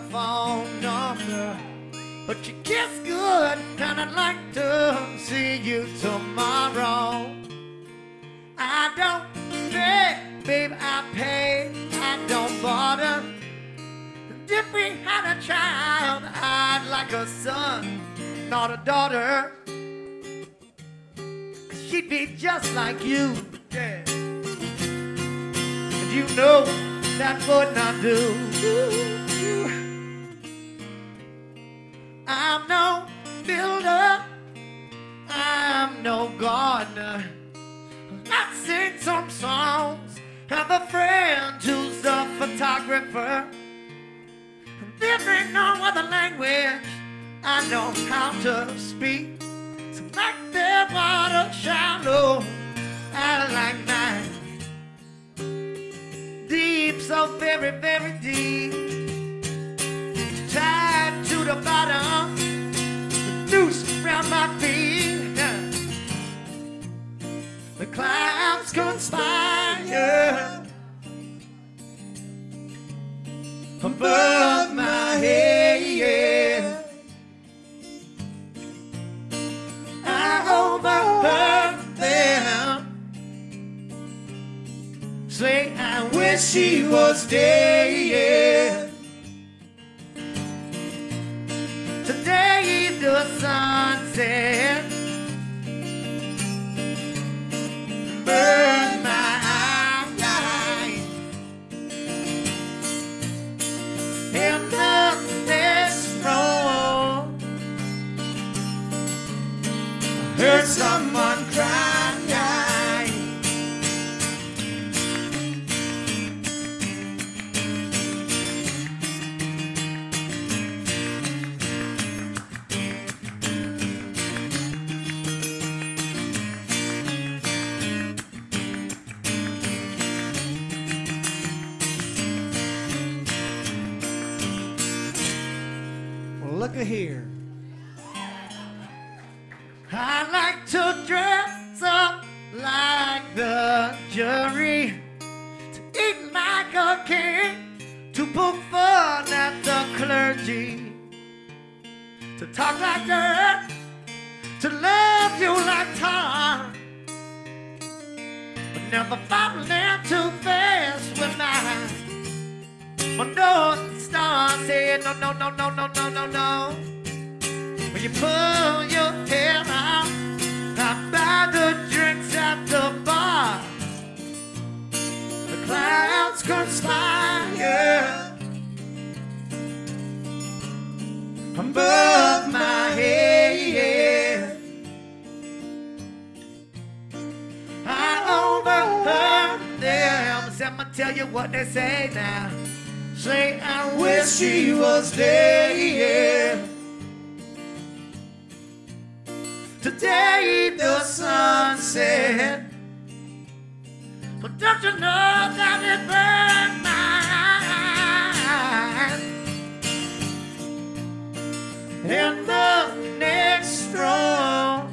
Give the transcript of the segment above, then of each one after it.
phone number, but you kiss good, and I'd like to see you tomorrow. I don't beg, babe, I pay, I don't bother. If we had a child, I'd like a son, not a daughter. 'Cause she'd be just like you, yeah. And you know that would not do. I'm no builder, I'm no gardener. I sing some songs, have a friend who's a photographer. There ain't no other language I know how to speak. So like that water shallow, I like mine deep, so very, very deep. Tied to the bottom, the noose around my feet. The clouds conspire above my head. I overheard them say I wish she was dead. Today the sun set, burn my eyes. In the next row, I heard someone cry. Look at here. I like to dress up like the jury, to eat like a king, to poke fun at the clergy, to talk like dirt, to love you like tar, but never falling too fast with mine. My North Star said no, no, no, no, no, no, no, no. When you pull your hair out, I buy the drinks at the bar. The clouds conspire above my head. I overheard them. So I'ma tell you what they say now. Say I wish she was dead. Today the sun set, but don't you know that it burned my eyes? In the next row,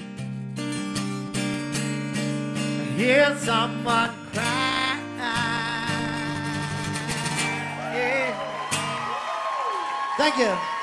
I hear someone cry. Thank you.